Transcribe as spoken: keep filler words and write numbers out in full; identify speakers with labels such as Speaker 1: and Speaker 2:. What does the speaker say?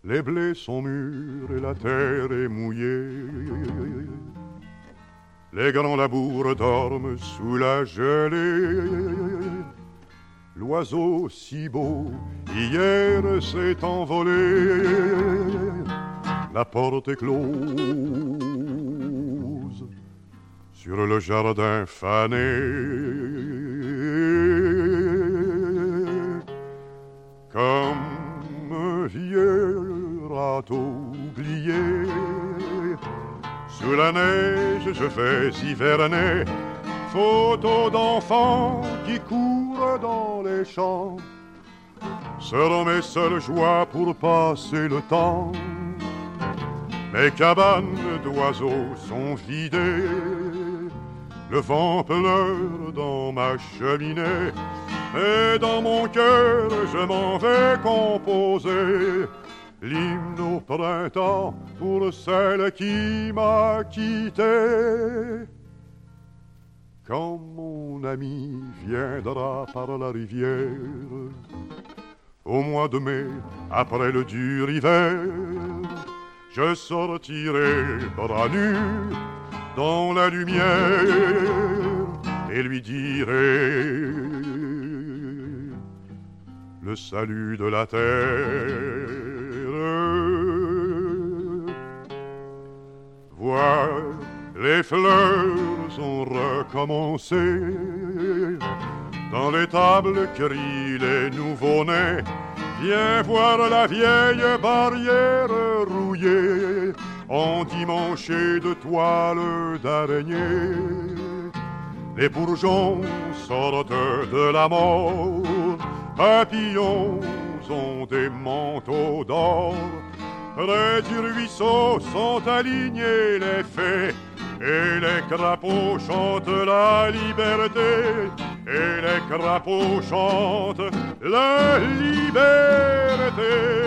Speaker 1: Les blés sont mûrs et la terre est mouillée. Les grands labours dorment sous la gelée. L'oiseau si beau hier s'est envolé. La porte est close sur le jardin fané. Comme un vieux râteau oublié, sous la neige je vais hiverner. Photos d'enfants qui courent dans les champs seront mes seules joies pour passer le temps. Mes cabanes d'oiseaux sont vidées. Le vent pleure dans ma cheminée. Et dans mon cœur je m'en vais composer l'hymne au printemps pour celle qui m'a quitté. Quand mon ami viendra par la rivière, au mois de mai, après le dur hiver, je sortirai bras nus dans la lumière et lui dirai le salut de la terre. Vois, les fleurs ont recommencé. Dans les tables crient les nouveaux-nés. Viens voir la vieille barrière rouillée, endimanchée de toiles d'araignée. Les bourgeons sortent de la mort, papillons ont des manteaux d'or. Près du ruisseau sont alignés les fées, et les crapauds chantent la liberté. Et les crapauds chantent la liberté.